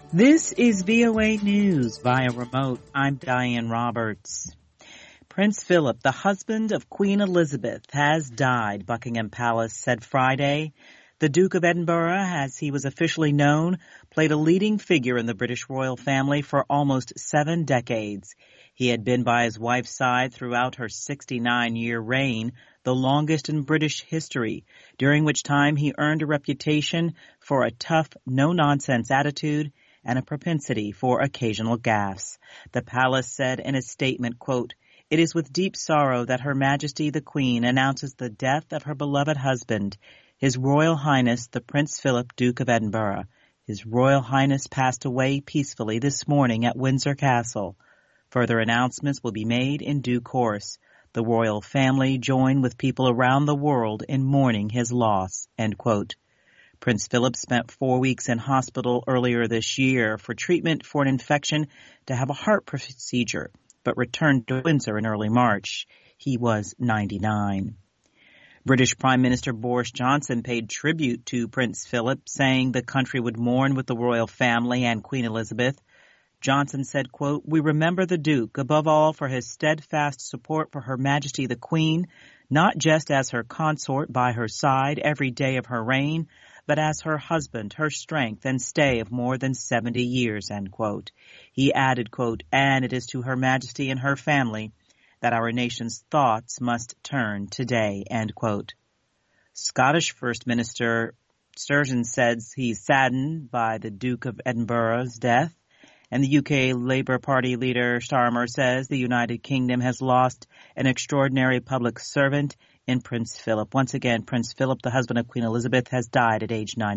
This is VOA News via remote. I'm Diane Roberts. Prince Philip, the husband of Queen Elizabeth, has died, Buckingham Palace said Friday. The Duke of Edinburgh, as he was officially known, played a leading figure in the British royal family for almost 7 decades. He had been by his wife's side throughout her 69-year reign, the longest in British history, during which time he earned a reputation for a tough, no-nonsense attitude and a propensity for occasional gaffes. The palace said in a statement, quote, "It is with deep sorrow that Her Majesty the Queen announces the death of her beloved husband, His Royal Highness the Prince Philip, Duke of Edinburgh. His Royal Highness passed away peacefully this morning at Windsor Castle. Further announcements will be made in due course. The royal family join with people around the world in mourning his loss," end quote. Prince Philip spent 4 weeks in hospital earlier this year for treatment for an infection to have a heart procedure, but returned to Windsor in early March. He was 99. British Prime Minister Boris Johnson paid tribute to Prince Philip, saying the country would mourn with the royal family and Queen Elizabeth. Johnson said, quote, "We remember the Duke, above all for his steadfast support for Her Majesty the Queen, not just as her consort by her side every day of her reign, but as her husband, her strength and stay of more than 70 years, end quote. He added, quote, "And it is to Her Majesty and her family that our nation's thoughts must turn today," end quote. Scottish First Minister Sturgeon says he's saddened by the Duke of Edinburgh's death. And the UK Labour Party leader Starmer says the United Kingdom has lost an extraordinary public servant in Prince Philip. Once again, Prince Philip, the husband of Queen Elizabeth, has died at age 90.